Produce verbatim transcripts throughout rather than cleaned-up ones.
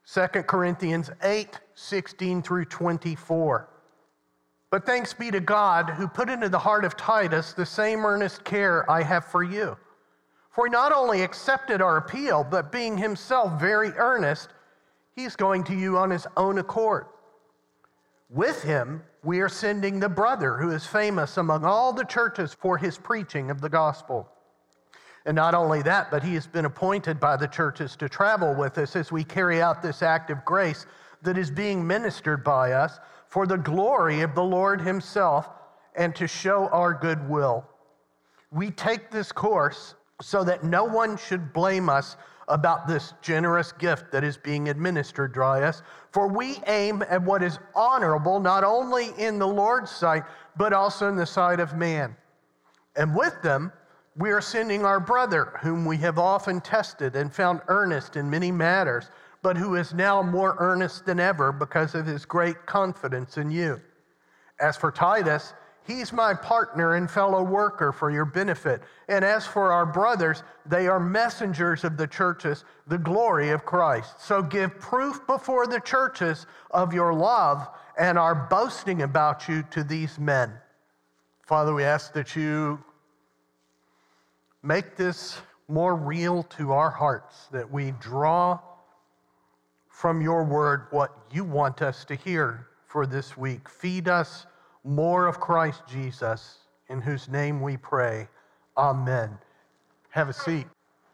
Second Corinthians eight, sixteen through twenty-four. But thanks be to God who put into the heart of Titus the same earnest care I have for you. For he not only accepted our appeal, but being himself very earnest, he's going to you on his own accord. With him, we are sending the brother who is famous among all the churches for his preaching of the gospel. And not only that, but he has been appointed by the churches to travel with us as we carry out this act of grace that is being ministered by us for the glory of the Lord himself and to show our goodwill. We take this course so that no one should blame us about this generous gift that is being administered by us, for we aim at what is honorable not only in the Lord's sight, but also in the sight of man. And with them, we are sending our brother, whom we have often tested and found earnest in many matters, but who is now more earnest than ever because of his great confidence in you. As for Titus, he's my partner and fellow worker for your benefit. And as for our brothers, they are messengers of the churches, the glory of Christ. So give proof before the churches of your love and our boasting about you to these men. Father, we ask that you make this more real to our hearts, that we draw from your word what you want us to hear for this week. Feed us more of Christ Jesus, in whose name we pray. Amen. Have a seat.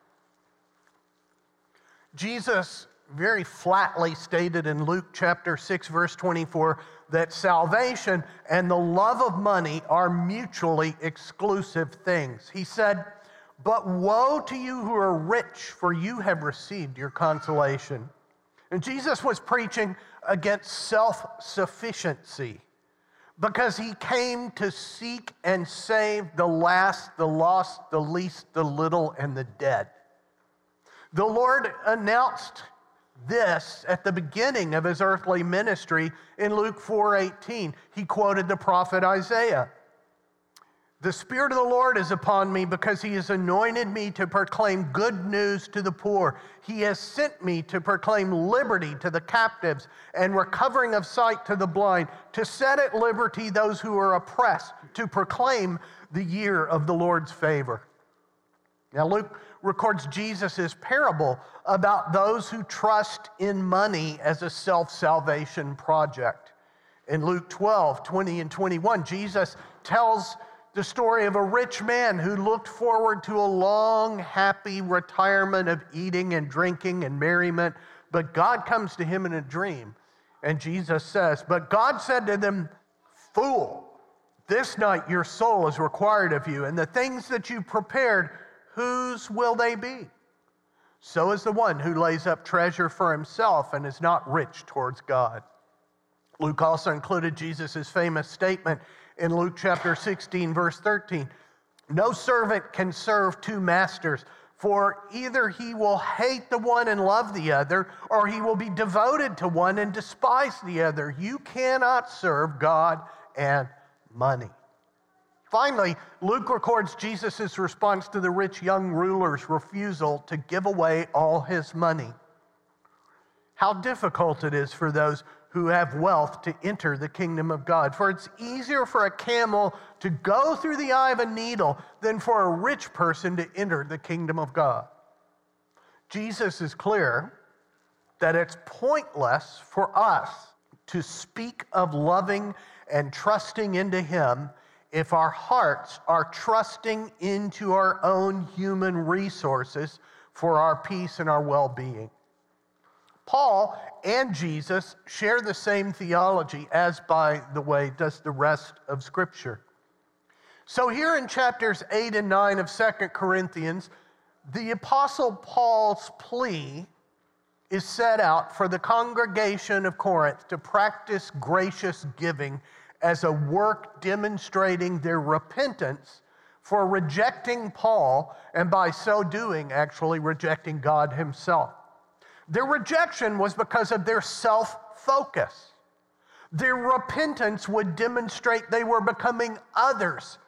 Jesus very flatly stated in Luke chapter six, verse twenty-four, that salvation and the love of money are mutually exclusive things. He said, "But woe to you who are rich, for you have received your consolation." And Jesus was preaching against self-sufficiency because he came to seek and save the last, the lost, the least, the little, and the dead. The Lord announced this at the beginning of his earthly ministry in Luke four eighteen. He quoted the prophet Isaiah. "The Spirit of the Lord is upon me because he has anointed me to proclaim good news to the poor. He has sent me to proclaim liberty to the captives and recovering of sight to the blind, to set at liberty those who are oppressed, to proclaim the year of the Lord's favor." Now, Luke records Jesus' parable about those who trust in money as a self-salvation project. In Luke twelve, twenty and twenty-one, Jesus tells the story of a rich man who looked forward to a long, happy retirement of eating and drinking and merriment, but God comes to him in a dream. And Jesus says, "But God said to them, 'Fool, this night your soul is required of you, and the things that you prepared, whose will they be? So is the one who lays up treasure for himself and is not rich towards God.'" Luke also included Jesus' famous statement in Luke chapter sixteen, verse thirteen. "No servant can serve two masters, for either he will hate the one and love the other, or he will be devoted to one and despise the other. You cannot serve God and money." Finally, Luke records Jesus' response to the rich young ruler's refusal to give away all his money. How difficult it is for those who have wealth to enter the kingdom of God. For it's easier for a camel to go through the eye of a needle than for a rich person to enter the kingdom of God. Jesus is clear that it's pointless for us to speak of loving and trusting into him if our hearts are trusting into our own human resources for our peace and our well-being. Paul and Jesus share the same theology, as, by the way, does the rest of Scripture. So here in chapters eight and nine of Second Corinthians, the Apostle Paul's plea is set out for the congregation of Corinth to practice gracious giving as a work demonstrating their repentance for rejecting Paul, and by so doing, actually rejecting God himself. Their rejection was because of their self-focus. Their repentance would demonstrate they were becoming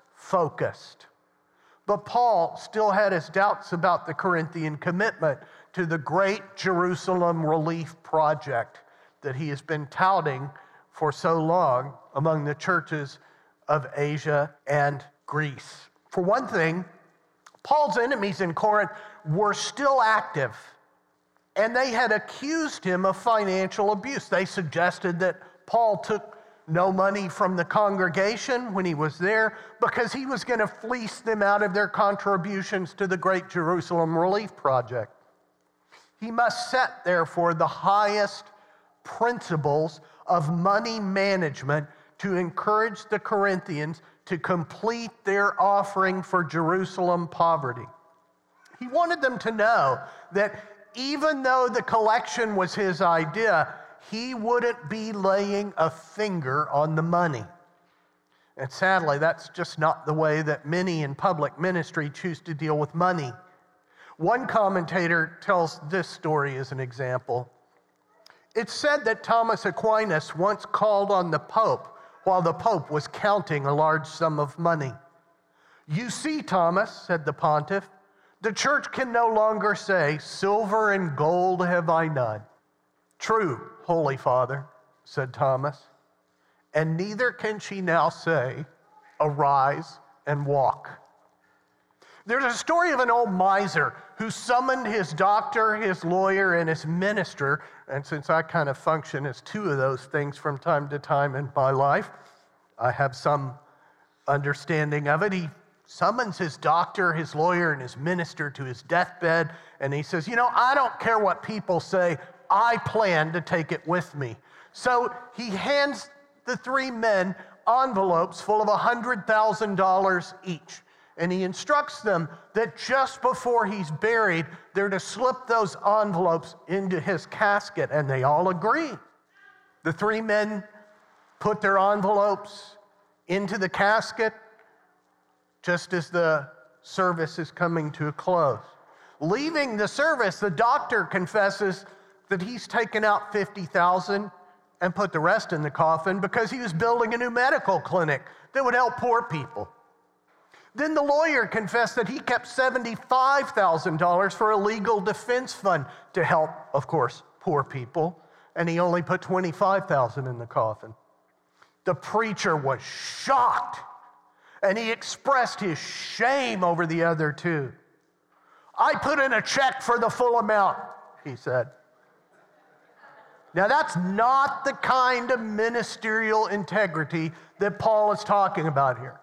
others-focused. But Paul still had his doubts about the Corinthian commitment to the Great Jerusalem Relief Project that he has been touting for so long among the churches of Asia and Greece. For one thing, Paul's enemies in Corinth were still active, and they had accused him of financial abuse. They suggested that Paul took no money from the congregation when he was there because he was going to fleece them out of their contributions to the Great Jerusalem Relief Project. He must set, therefore, the highest principles of money management to encourage the Corinthians to complete their offering for Jerusalem poverty. He wanted them to know that even though the collection was his idea, he wouldn't be laying a finger on the money. And sadly, that's just not the way that many in public ministry choose to deal with money. One commentator tells this story as an example. It's said that Thomas Aquinas once called on the Pope while the Pope was counting a large sum of money. "You see, Thomas," said the pontiff, "the church can no longer say, 'Silver and gold have I none.'" "True, Holy Father," said Thomas, "and neither can she now say, 'Arise and walk.'" There's a story of an old miser who summoned his doctor, his lawyer, and his minister, and since I kind of function as two of those things from time to time in my life, I have some understanding of it. He summons his doctor, his lawyer, and his minister to his deathbed, and he says, "You know, I don't care what people say, I plan to take it with me." So he hands the three men envelopes full of one hundred thousand dollars each. And he instructs them that just before he's buried, they're to slip those envelopes into his casket, and they all agree. The three men put their envelopes into the casket just as the service is coming to a close. Leaving the service, the doctor confesses that he's taken out fifty thousand dollars and put the rest in the coffin because he was building a new medical clinic that would help poor people. Then the lawyer confessed that he kept seventy-five thousand dollars for a legal defense fund to help, of course, poor people, and he only put twenty-five thousand dollars in the coffin. The preacher was shocked, and he expressed his shame over the other two. "I put in a check for the full amount," he said. Now, that's not the kind of ministerial integrity that Paul is talking about here.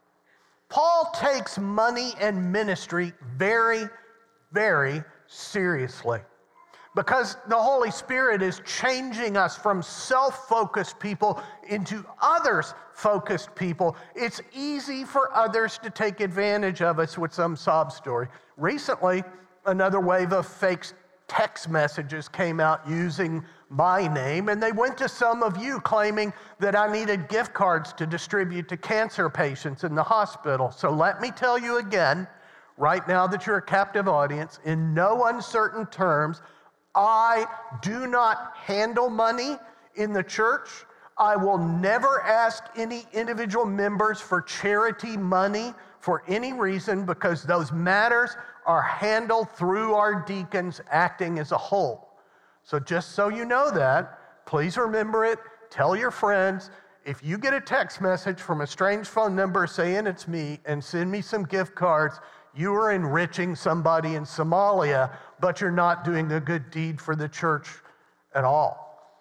Paul takes money and ministry very, very seriously because the Holy Spirit is changing us from self-focused people into others-focused people. It's easy for others to take advantage of us with some sob story. Recently, another wave of fake text messages came out using my name, and they went to some of you claiming that I needed gift cards to distribute to cancer patients in the hospital. So let me tell you again, right now that you're a captive audience, in no uncertain terms, I do not handle money in the church. I will never ask any individual members for charity money for any reason because those matters are handled through our deacons acting as a whole. So just so you know that, please remember it, tell your friends. If you get a text message from a strange phone number saying it's me and send me some gift cards, you are enriching somebody in Somalia, but you're not doing a good deed for the church at all.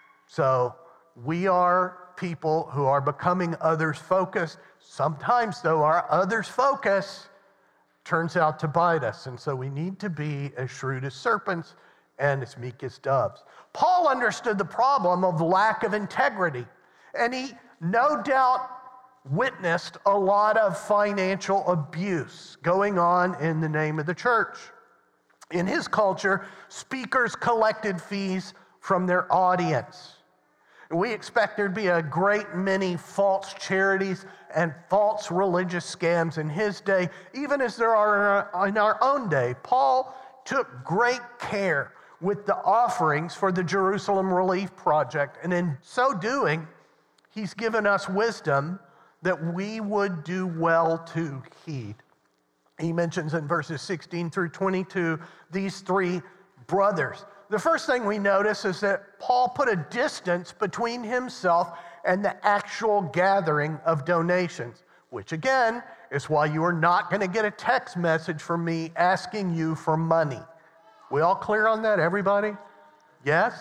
So we are people who are becoming others-focused. Sometimes, though, our others-focus turns out to bite us, and so we need to be as shrewd as serpents and as meek as doves. Paul understood the problem of lack of integrity, and he no doubt witnessed a lot of financial abuse going on in the name of the church. In his culture, speakers collected fees from their audience. We expect there to be a great many false charities and false religious scams in his day, even as there are in our own day. Paul took great care with the offerings for the Jerusalem Relief Project, and in so doing, he's given us wisdom that we would do well to heed. He mentions in verses sixteen through twenty-two these three brothers. The first thing we notice is that Paul put a distance between himself and the actual gathering of donations, which again is why you are not going to get a text message from me asking you for money. We all clear on that, everybody? Yes?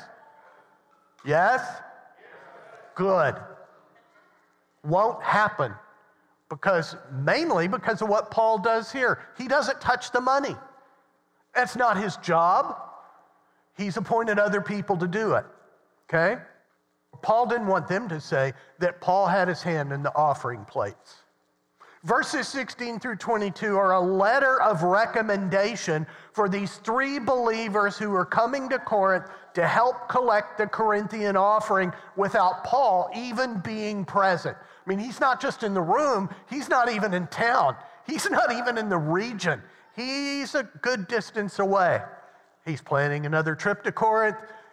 Yes? Good. Won't happen because, mainly because of what Paul does here. He doesn't touch the money. That's not his job. He's appointed other people to do it, okay? Paul didn't want them to say that Paul had his hand in the offering plates. Verses sixteen through twenty-two are a letter of recommendation for these three believers who are coming to Corinth to help collect the Corinthian offering without Paul even being present. I mean, he's not just in the room, he's not even in town, he's not even in the region. He's a good distance away. He's planning another trip to Corinth.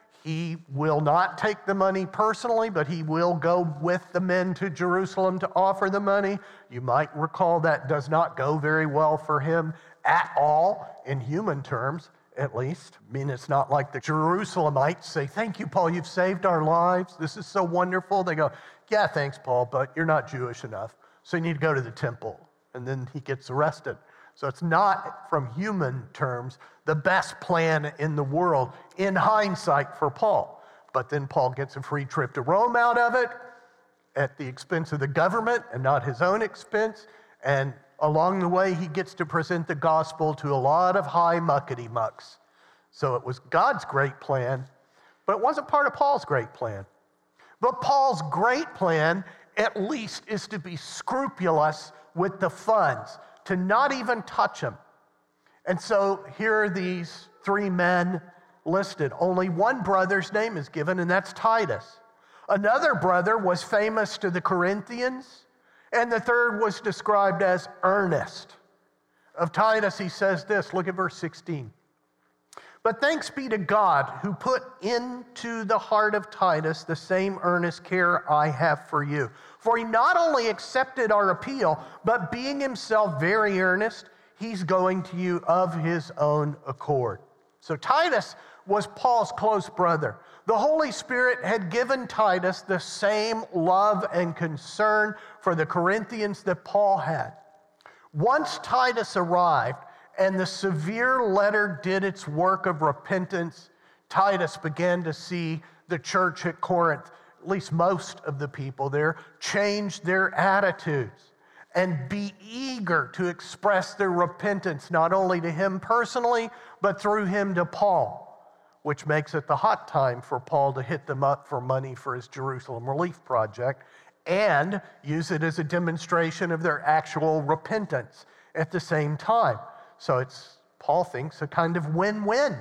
He will not take the money personally, but he will go with the men to Jerusalem to offer the money. You might recall that does not go very well for him at all, in human terms, at least. I mean, it's not like the Jerusalemites say, "Thank you, Paul, you've saved our lives. This is so wonderful." They go, "Yeah, thanks, Paul, but you're not Jewish enough, so you need to go to the temple." And then he gets arrested. So it's not, from human terms, the best plan in the world, in hindsight, for Paul. But then Paul gets a free trip to Rome out of it at the expense of the government and not his own expense. And along the way, he gets to present the gospel to a lot of high muckety mucks. So it was God's great plan, but it wasn't part of Paul's great plan. But Paul's great plan, at least, is to be scrupulous with the funds, to not even touch them. And so here are these three men listed. Only one brother's name is given, and that's Titus. Another brother was famous to the Corinthians, and the third was described as earnest. Of Titus, he says this, look at verse sixteen. "But thanks be to God who put into the heart of Titus the same earnest care I have for you. For he not only accepted our appeal, but being himself very earnest, he's going to you of his own accord." So Titus was Paul's close brother. The Holy Spirit had given Titus the same love and concern for the Corinthians that Paul had. Once Titus arrived and the severe letter did its work of repentance, Titus began to see the church at Corinth, at least most of the people there, change their attitudes and be eager to express their repentance, not only to him personally, but through him to Paul, which makes it the hot time for Paul to hit them up for money for his Jerusalem Relief Project and use it as a demonstration of their actual repentance at the same time. So it's, Paul thinks, a kind of win-win.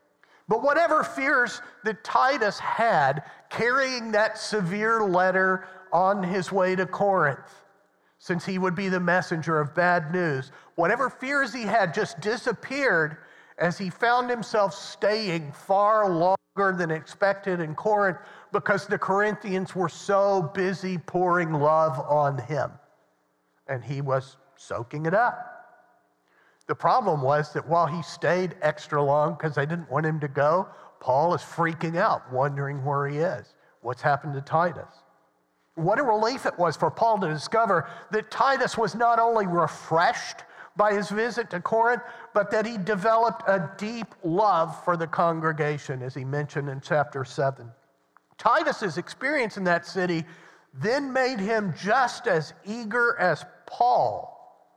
But whatever fears that Titus had carrying that severe letter on his way to Corinth, since he would be the messenger of bad news, whatever fears he had just disappeared as he found himself staying far longer than expected in Corinth because the Corinthians were so busy pouring love on him. And he was soaking it up. The problem was that while he stayed extra long because they didn't want him to go, Paul is freaking out, wondering where he is. What's happened to Titus? What a relief it was for Paul to discover that Titus was not only refreshed by his visit to Corinth, but that he developed a deep love for the congregation, as he mentioned in chapter seven. Titus's experience in that city then made him just as eager as Paul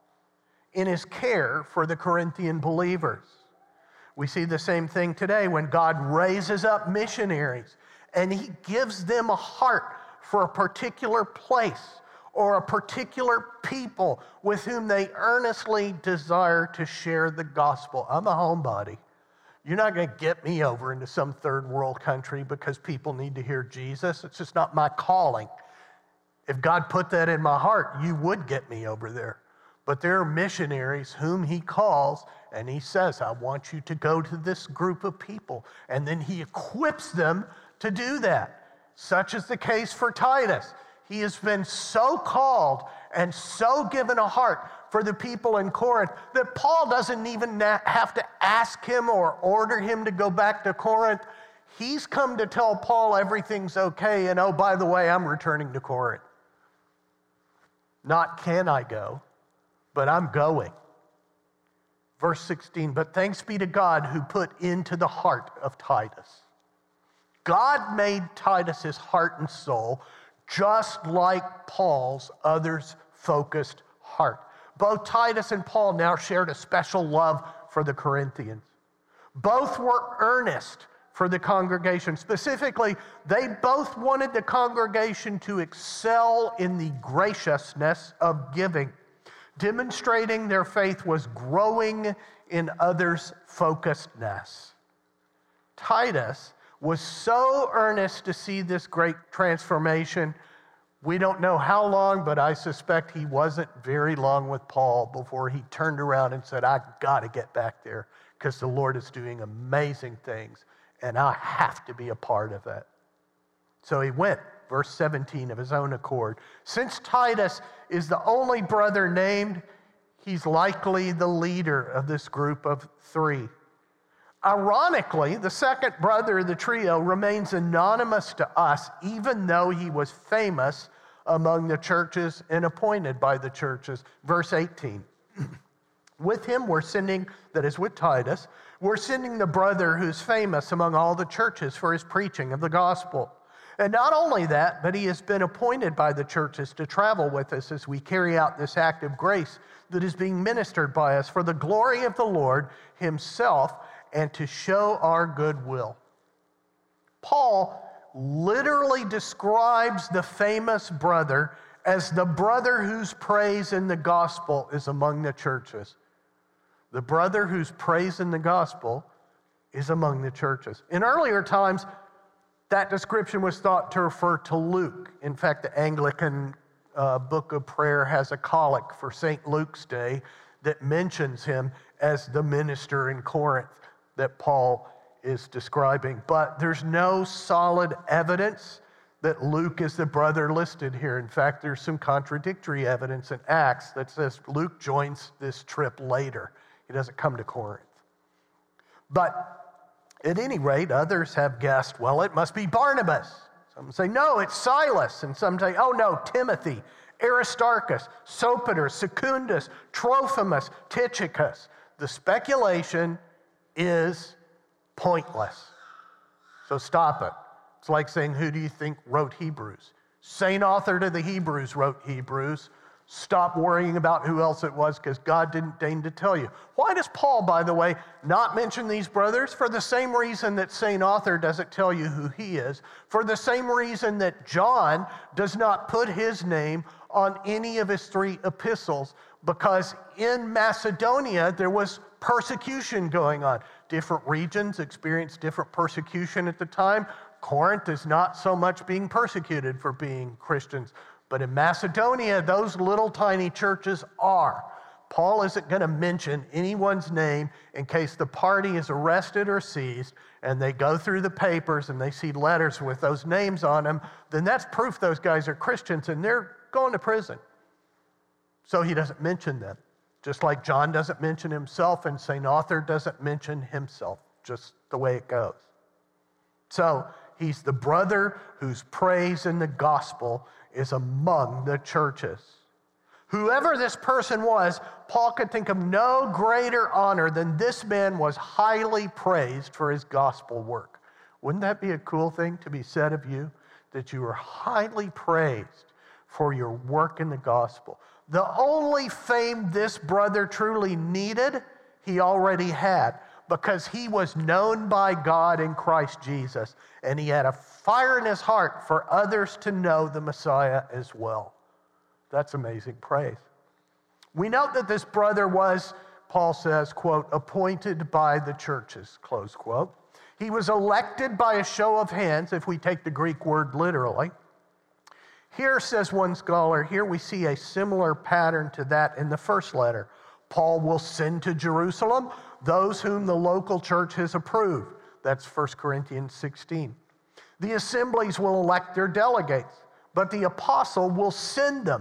in his care for the Corinthian believers. We see the same thing today when God raises up missionaries and he gives them a heart for a particular place or a particular people with whom they earnestly desire to share the gospel. I'm a homebody. You're not going to get me over into some third world country because people need to hear Jesus. It's just not my calling. If God put that in my heart, you would get me over there. But there are missionaries whom he calls, and he says, I want you to go to this group of people. And then he equips them to do that. Such is the case for Titus. He has been so called and so given a heart for the people in Corinth that Paul doesn't even have to ask him or order him to go back to Corinth. He's come to tell Paul everything's okay, and oh, by the way, I'm returning to Corinth. Not can I go, but I'm going. Verse sixteen, but thanks be to God who put into the heart of Titus. God made Titus' heart and soul just like Paul's others-focused heart. Both Titus and Paul now shared a special love for the Corinthians. Both were earnest for the congregation. Specifically, they both wanted the congregation to excel in the graciousness of giving. Demonstrating their faith was growing in others' focusedness. Titus was so earnest to see this great transformation. We don't know how long, but I suspect he wasn't very long with Paul before he turned around and said, I got to get back there because the Lord is doing amazing things and I have to be a part of it. So he went, verse seventeen, of his own accord. Since Titus is the only brother named, he's likely the leader of this group of three. Ironically, the second brother of the trio remains anonymous to us, even though he was famous among the churches and appointed by the churches. Verse eighteen, with him we're sending, that is with Titus, we're sending the brother who's famous among all the churches for his preaching of the gospel. And not only that, but he has been appointed by the churches to travel with us as we carry out this act of grace that is being ministered by us for the glory of the Lord himself and to show our goodwill. Paul literally describes the famous brother as the brother whose praise in the gospel is among the churches. The brother whose praise in the gospel is among the churches. In earlier times, that description was thought to refer to Luke. In fact, the Anglican uh, Book of Prayer has a collect for Saint Luke's Day that mentions him as the minister in Corinth that Paul is describing. But there's no solid evidence that Luke is the brother listed here. In fact, there's some contradictory evidence in Acts that says Luke joins this trip later. He doesn't come to Corinth. But at any rate, others have guessed, well, it must be Barnabas. Some say, no, it's Silas. And some say, oh, no, Timothy, Aristarchus, Sopater, Secundus, Trophimus, Tychicus. The speculation is pointless. So stop it. It's like saying, who do you think wrote Hebrews? Same author to the Hebrews wrote Hebrews. Stop worrying about who else it was because God didn't deign to tell you. Why does Paul, by the way, not mention these brothers? For the same reason that Saint Author doesn't tell you who he is. For the same reason that John does not put his name on any of his three epistles, because in Macedonia there was persecution going on. Different regions experienced different persecution at the time. Corinth is not so much being persecuted for being Christians. But in Macedonia, those little tiny churches are. Paul isn't going to mention anyone's name in case the party is arrested or seized and they go through the papers and they see letters with those names on them. Then that's proof those guys are Christians and they're going to prison. So he doesn't mention them. Just like John doesn't mention himself and Saint Author doesn't mention himself. Just the way it goes. So he's the brother whose praise in the gospel is among the churches. Whoever this person was, Paul could think of no greater honor than this man was highly praised for his gospel work. Wouldn't that be a cool thing to be said of you? That you were highly praised for your work in the gospel. The only fame this brother truly needed, he already had, because he was known by God in Christ Jesus, and he had a fire in his heart for others to know the Messiah as well. That's amazing praise. We note that this brother was, Paul says, quote, appointed by the churches, close quote. He was elected by a show of hands, if we take the Greek word literally. Here, says one scholar, here we see a similar pattern to that in the first letter. Paul will send to Jerusalem those whom the local church has approved. That's First Corinthians sixteen. The assemblies will elect their delegates, but the apostle will send them.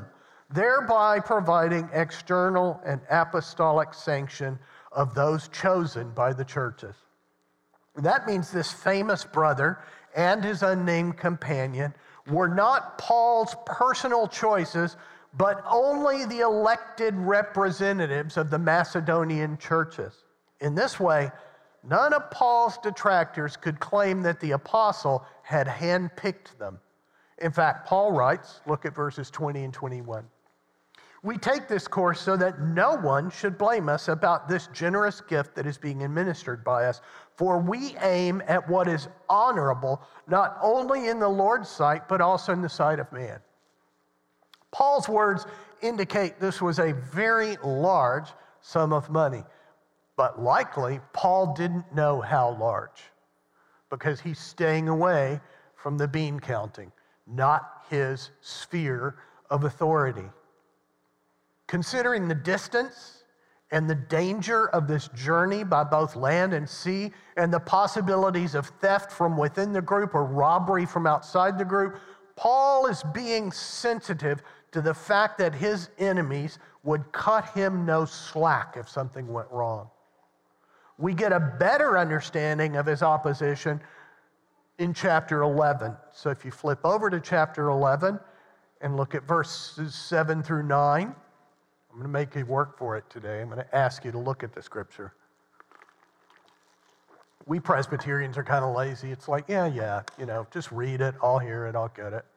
thereby providing external and apostolic sanction of those chosen by the churches. That means this famous brother and his unnamed companion were not Paul's personal choices, but only the elected representatives of the Macedonian churches. In this way, none of Paul's detractors could claim that the apostle had handpicked them. In fact, Paul writes, look at verses twenty and twenty-one. We take this course so that no one should blame us about this generous gift that is being administered by us, for we aim at what is honorable, not only in the Lord's sight, but also in the sight of man. Paul's words indicate this was a very large sum of money, but likely Paul didn't know how large, because he's staying away from the bean counting, not his sphere of authority. Considering the distance and the danger of this journey by both land and sea, and the possibilities of theft from within the group or robbery from outside the group, Paul is being sensitive to the fact that his enemies would cut him no slack if something went wrong. We get a better understanding of his opposition in chapter eleven. So if you flip over to chapter eleven and look at verses seven through nine, I'm going to make you work for it today. I'm going to ask you to look at the scripture. We Presbyterians are kind of lazy. It's like, yeah, yeah, you know, just read it. I'll hear it. I'll get it.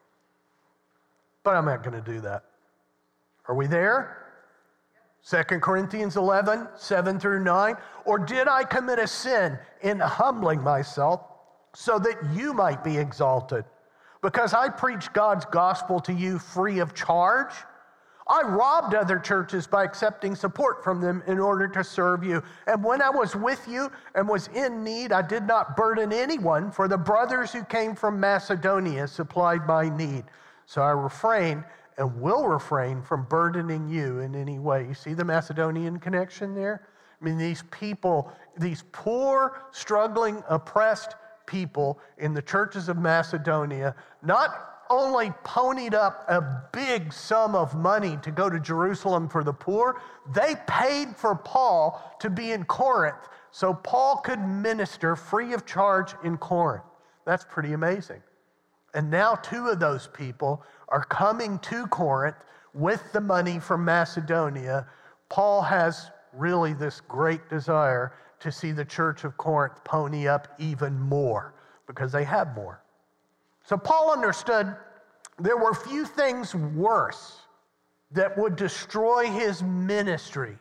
But I'm not going to do that. Are we there? Second Corinthians eleven, seven through nine. Or did I commit a sin in humbling myself so that you might be exalted? Because I preach God's gospel to you free of charge? I robbed other churches by accepting support from them in order to serve you. And when I was with you and was in need, I did not burden anyone, for the brothers who came from Macedonia supplied my need. So I refrained and will refrain from burdening you in any way. You see the Macedonian connection there? I mean, these people, these poor, struggling, oppressed people in the churches of Macedonia, not only ponied up a big sum of money to go to Jerusalem for the poor, they paid for Paul to be in Corinth so Paul could minister free of charge in Corinth. That's pretty amazing. And now two of those people are coming to Corinth with the money from Macedonia. Paul has really this great desire to see the church of Corinth pony up even more because they have more. So Paul understood there were few things worse that would destroy his ministry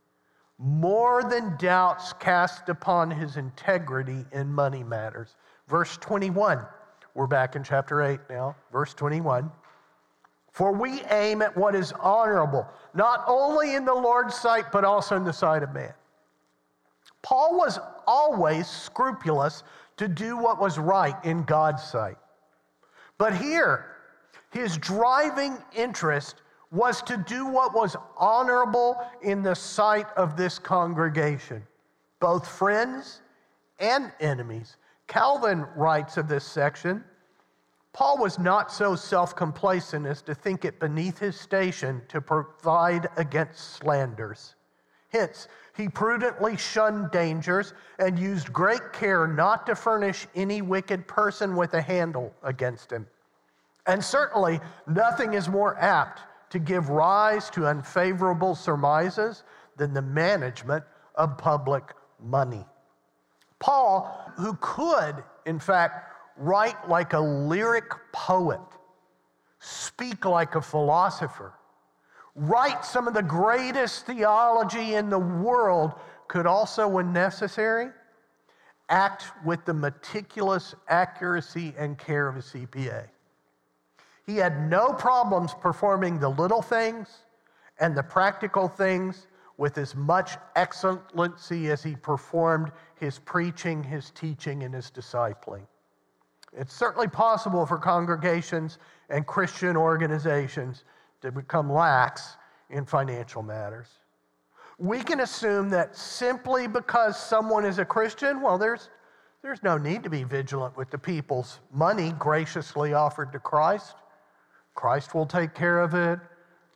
more than doubts cast upon his integrity in money matters. Verse twenty-one, we're back in chapter eight now, verse twenty-one. For we aim at what is honorable, not only in the Lord's sight, but also in the sight of man. Paul was always scrupulous to do what was right in God's sight. But here, his driving interest was to do what was honorable in the sight of this congregation, both friends and enemies. Calvin writes of this section, Paul was not so self-complacent as to think it beneath his station to provide against slanders. Hence, he prudently shunned dangers and used great care not to furnish any wicked person with a handle against him. And certainly, nothing is more apt to give rise to unfavorable surmises than the management of public money. Paul, who could, in fact, write like a lyric poet, speak like a philosopher, write some of the greatest theology in the world, could also, when necessary, act with the meticulous accuracy and care of a C P A. He had no problems performing the little things and the practical things with as much excellency as he performed his preaching, his teaching, and his discipling. It's certainly possible for congregations and Christian organizations to become lax in financial matters. We can assume that simply because someone is a Christian, well, there's, there's no need to be vigilant with the people's money graciously offered to Christ. Christ will take care of it.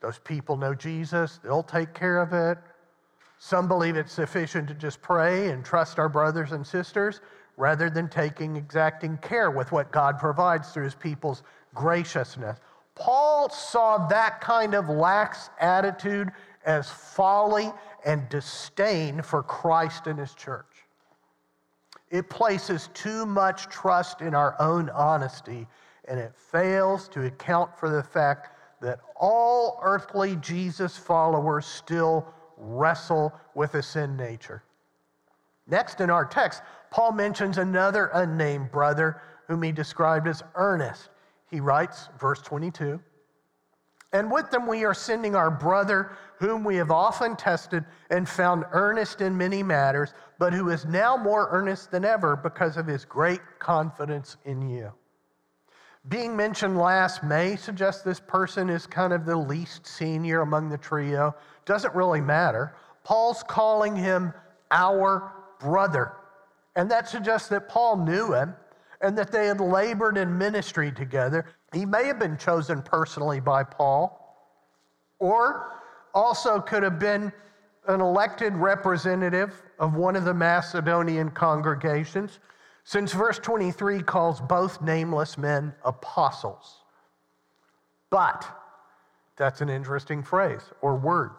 Those people know Jesus. They'll take care of it. Some believe it's sufficient to just pray and trust our brothers and sisters rather than taking exacting care with what God provides through his people's graciousness. Paul saw that kind of lax attitude as folly and disdain for Christ and his church. It places too much trust in our own honesty, and it fails to account for the fact that all earthly Jesus followers still wrestle with a sin nature. Next in our text, Paul mentions another unnamed brother whom he described as earnest. He writes, verse twenty-two, "And with them we are sending our brother, whom we have often tested and found earnest in many matters, but who is now more earnest than ever because of his great confidence in you." Being mentioned last may suggest this person is kind of the least senior among the trio. Doesn't really matter. Paul's calling him our brother. And that suggests that Paul knew him and that they had labored in ministry together. He may have been chosen personally by Paul, or also could have been an elected representative of one of the Macedonian congregations, since verse twenty-three calls both nameless men apostles. But, that's an interesting phrase or word.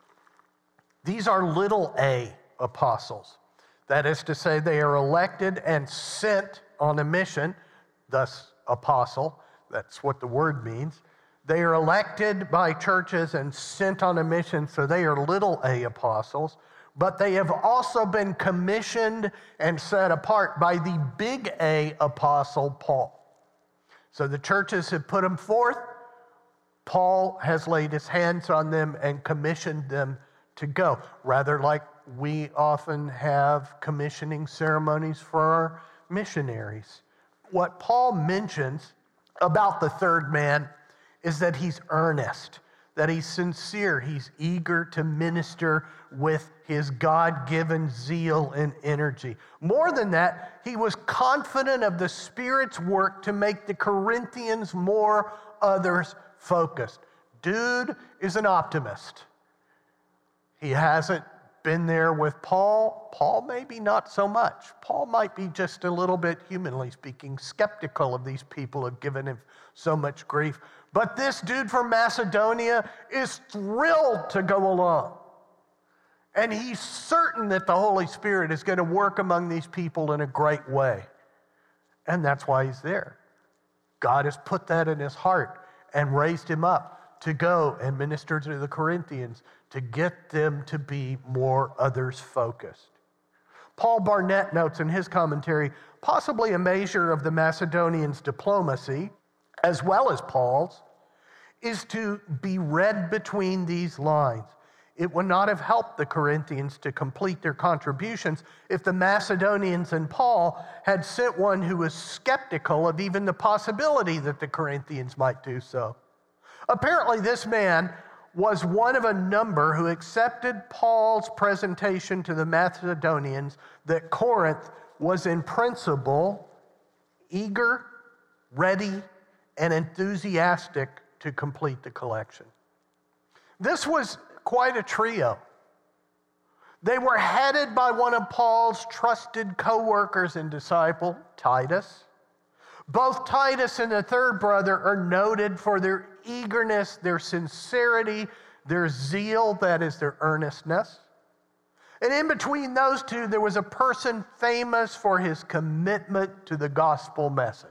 These are little a apostles. That is to say, they are elected and sent on a mission, thus apostle. That's what the word means. They are elected by churches and sent on a mission, so they are little a apostles. But they have also been commissioned and set apart by the big A apostle, Paul. So the churches have put them forth. Paul has laid his hands on them and commissioned them to go. Rather like we often have commissioning ceremonies for our missionaries. What Paul mentions about the third man is that he's earnest, that he's sincere, he's eager to minister with his God-given zeal and energy. More than that, he was confident of the Spirit's work to make the Corinthians more others-focused. Dude is an optimist. He hasn't been there with Paul. Paul maybe not so much. Paul might be just a little bit, humanly speaking, skeptical of these people who have given him so much grief. But this dude from Macedonia is thrilled to go along. And he's certain that the Holy Spirit is going to work among these people in a great way. And that's why he's there. God has put that in his heart and raised him up to go and minister to the Corinthians, to get them to be more others-focused. Paul Barnett notes in his commentary, possibly a measure of the Macedonians' diplomacy, as well as Paul's, is to be read between these lines. It would not have helped the Corinthians to complete their contributions if the Macedonians and Paul had sent one who was skeptical of even the possibility that the Corinthians might do so. Apparently, this man was one of a number who accepted Paul's presentation to the Macedonians that Corinth was in principle eager, ready, and enthusiastic to complete the collection. This was quite a trio. They were headed by one of Paul's trusted co-workers and disciple, Titus. Both Titus and the third brother are noted for their eagerness, their sincerity, their zeal, that is their earnestness. And in between those two, there was a person famous for his commitment to the gospel message.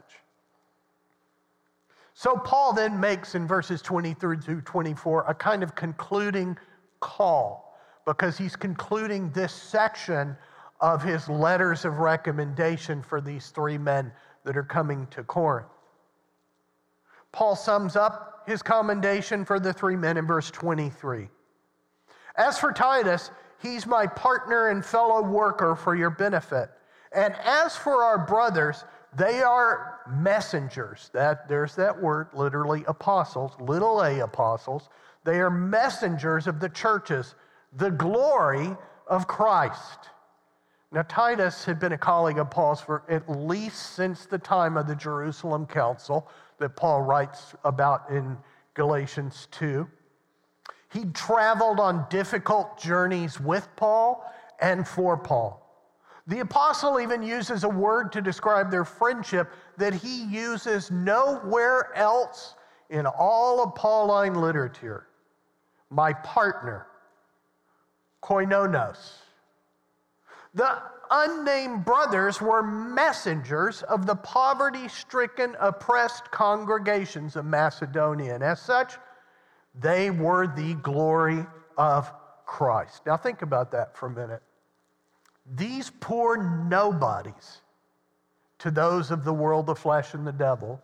So Paul then makes in verses twenty-three through twenty-four a kind of concluding call, because he's concluding this section of his letters of recommendation for these three men that are coming to Corinth. Paul sums up his commendation for the three men in verse twenty-three. As for Titus, he's my partner and fellow worker for your benefit. And as for our brothers, they are messengers. That, there's that word, literally apostles, little a apostles. They are messengers of the churches, the glory of Christ. Now, Titus had been a colleague of Paul's for at least since the time of the Jerusalem Council that Paul writes about in Galatians two. He traveled on difficult journeys with Paul and for Paul. The apostle even uses a word to describe their friendship that he uses nowhere else in all of Pauline literature. My partner, koinonos. The unnamed brothers were messengers of the poverty-stricken, oppressed congregations of Macedonia, and as such, they were the glory of Christ. Now think about that for a minute. These poor nobodies to those of the world, the flesh, and the devil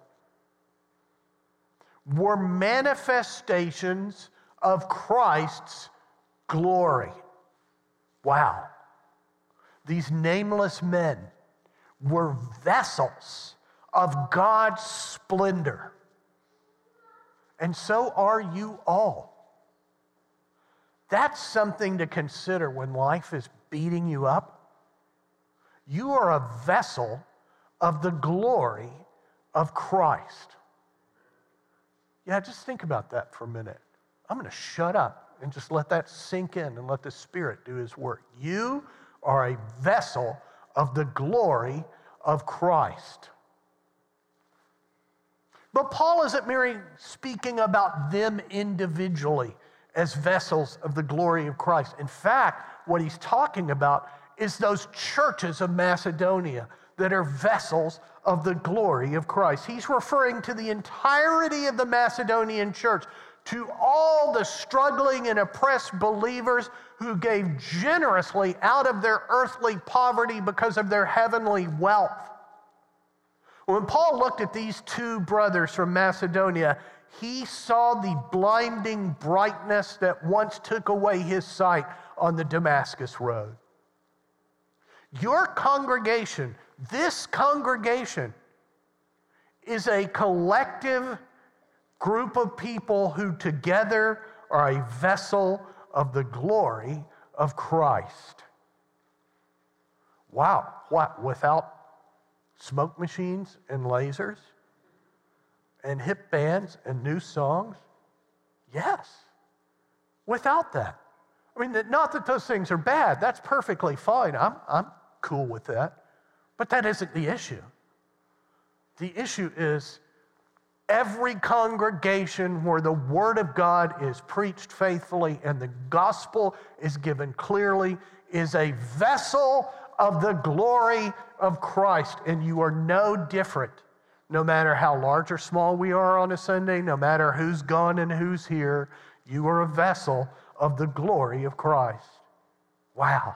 were manifestations of Christ's glory. Wow. These nameless men were vessels of God's splendor. And so are you all. That's something to consider when life is beating you up. You are a vessel of the glory of Christ. Yeah, just think about that for a minute. I'm going to shut up and just let that sink in and let the Spirit do His work. You are a vessel of the glory of Christ. But Paul isn't merely speaking about them individually as vessels of the glory of Christ. In fact, what he's talking about is those churches of Macedonia that are vessels of the glory of Christ. He's referring to the entirety of the Macedonian church, to all the struggling and oppressed believers who gave generously out of their earthly poverty because of their heavenly wealth. When Paul looked at these two brothers from Macedonia, he saw the blinding brightness that once took away his sight on the Damascus road. Your congregation, this congregation, is a collective group of people who together are a vessel of the glory of Christ. Wow, what, without smoke machines and lasers and hip bands and new songs? Yes, without that. I mean, not that those things are bad. That's perfectly fine. I'm, I'm cool with that. But that isn't the issue. The issue is every congregation where the Word of God is preached faithfully and the gospel is given clearly is a vessel of the glory of Christ. And you are no different, no matter how large or small we are on a Sunday, no matter who's gone and who's here, you are a vessel of the glory of Christ. Wow.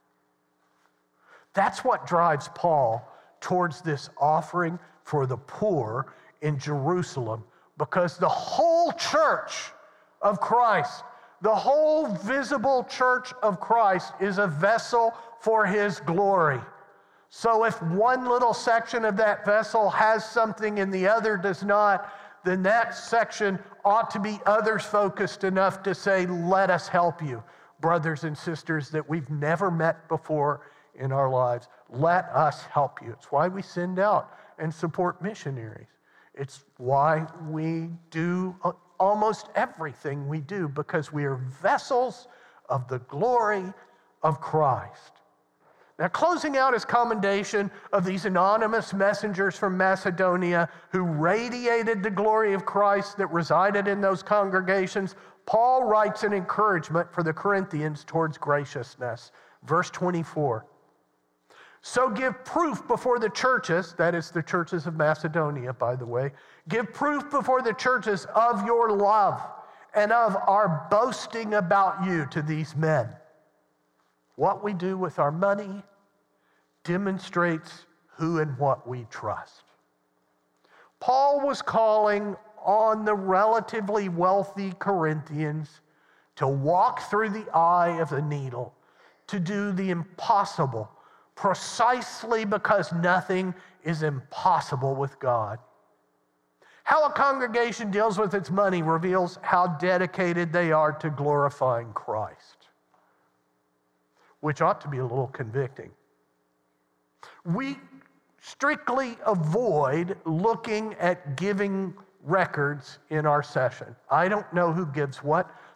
That's what drives Paul towards this offering for the poor in Jerusalem, because the whole church of Christ, the whole visible church of Christ is a vessel for His glory. So if one little section of that vessel has something and the other does not, then that section ought to be others-focused enough to say, let us help you, brothers and sisters that we've never met before in our lives. Let us help you. It's why we send out and support missionaries. It's why we do almost everything we do, because we are vessels of the glory of Christ. Now, closing out his commendation of these anonymous messengers from Macedonia who radiated the glory of Christ that resided in those congregations, Paul writes an encouragement for the Corinthians towards graciousness. Verse twenty-four. So give proof before the churches, that is the churches of Macedonia, by the way, give proof before the churches of your love and of our boasting about you to these men. What we do with our money demonstrates who and what we trust. Paul was calling on the relatively wealthy Corinthians to walk through the eye of the needle, to do the impossible, precisely because nothing is impossible with God. How a congregation deals with its money reveals how dedicated they are to glorifying Christ, which ought to be a little convicting. We strictly avoid looking at giving records in our session. I don't know who gives what.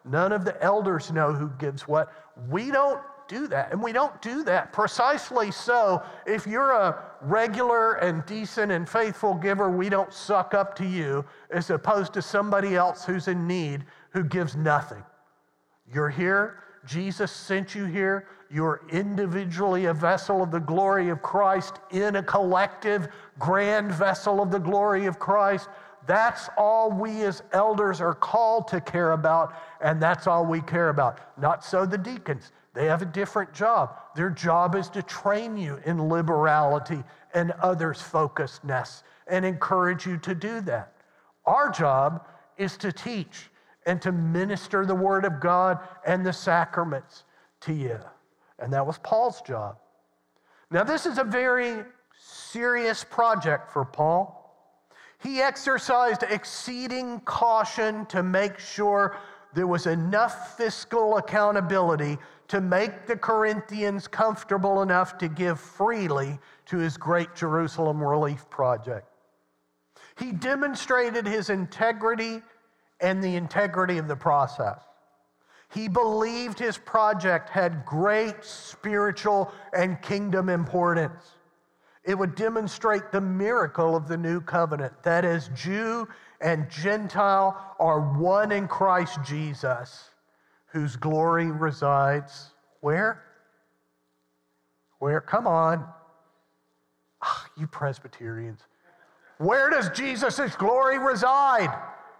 None of the elders know who gives what. We don't do that. And we don't do that precisely so. If you're a regular and decent and faithful giver, we don't suck up to you as opposed to somebody else who's in need who gives nothing. You're here. Jesus sent you here. You're individually a vessel of the glory of Christ in a collective grand vessel of the glory of Christ. That's all we as elders are called to care about, and that's all we care about. Not so the deacons. They have a different job. Their job is to train you in liberality and others' focusedness and encourage you to do that. Our job is to teach and to minister the Word of God and the sacraments to you. And that was Paul's job. Now, this is a very serious project for Paul. He exercised exceeding caution to make sure there was enough fiscal accountability to make the Corinthians comfortable enough to give freely to his great Jerusalem relief project. He demonstrated his integrity and the integrity of the process. He believed his project had great spiritual and kingdom importance. It would demonstrate the miracle of the new covenant, that as Jew and Gentile are one in Christ Jesus, whose glory resides where? Where? Come on. Oh, you Presbyterians. Where does Jesus' glory reside?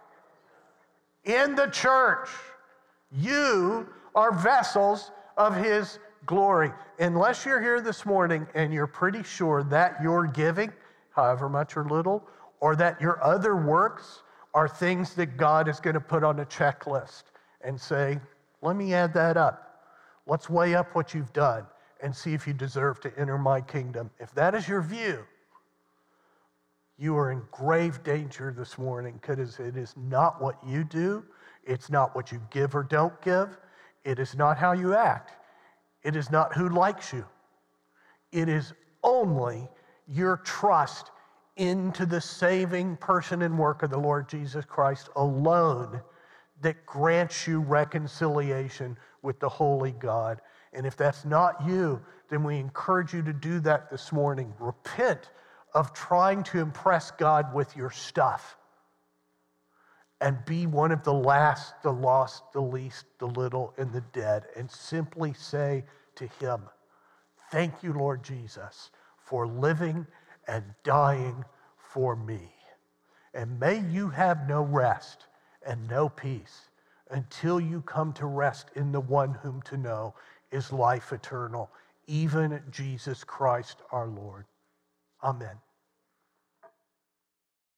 In the church. You are vessels of his glory. Unless you're here this morning and you're pretty sure that your giving, however much or little, or that your other works are things that God is going to put on a checklist and say, let me add that up. Let's weigh up what you've done and see if you deserve to enter my kingdom. If that is your view, you are in grave danger this morning because it is not what you do. It's not what you give or don't give. It is not how you act. It is not who likes you. It is only your trust into the saving person and work of the Lord Jesus Christ alone that grants you reconciliation with the holy God. And if that's not you, then we encourage you to do that this morning. Repent of trying to impress God with your stuff and be one of the last, the lost, the least, the little, and the dead, and simply say to him, thank you, Lord Jesus, for living and dying for me. And may you have no rest and no peace until you come to rest in the one whom to know is life eternal, even Jesus Christ our Lord. Amen.